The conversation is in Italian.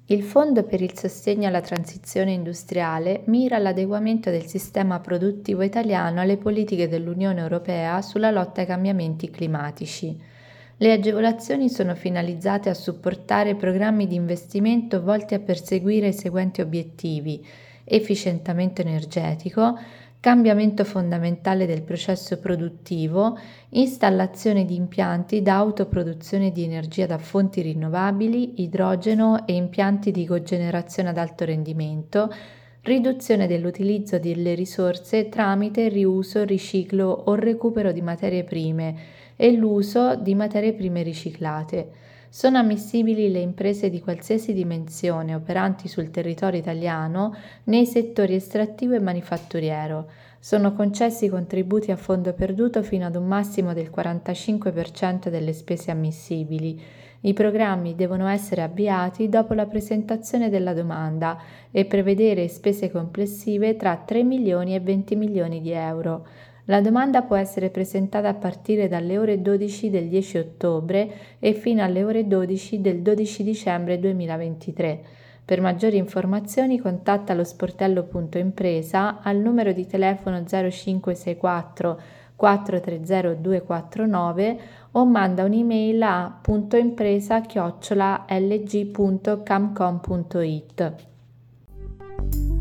Il Fondo per il sostegno alla transizione industriale mira all'adeguamento del sistema produttivo italiano alle politiche dell'Unione Europea sulla lotta ai cambiamenti climatici. Le agevolazioni sono finalizzate a supportare programmi di investimento volti a perseguire i seguenti obiettivi: efficientamento energetico, cambiamento fondamentale del processo produttivo, installazione di impianti da autoproduzione di energia da fonti rinnovabili, idrogeno e impianti di cogenerazione ad alto rendimento, riduzione dell'utilizzo delle risorse tramite riuso, riciclo o recupero di materie prime e l'uso di materie prime riciclate. Sono ammissibili le imprese di qualsiasi dimensione operanti sul territorio italiano nei settori estrattivo e manifatturiero. Sono concessi contributi a fondo perduto fino ad un massimo del 45% delle spese ammissibili. I programmi devono essere avviati dopo la presentazione della domanda e prevedere spese complessive tra 3 milioni e 20 milioni di euro. La domanda può essere presentata a partire dalle ore 12 del 10 ottobre e fino alle ore 12 del 12 dicembre 2023. Per maggiori informazioni contatta lo sportello.impresa al numero di telefono 0564 430 249 o manda un'email a puntoimpresa@lg.camcom.it.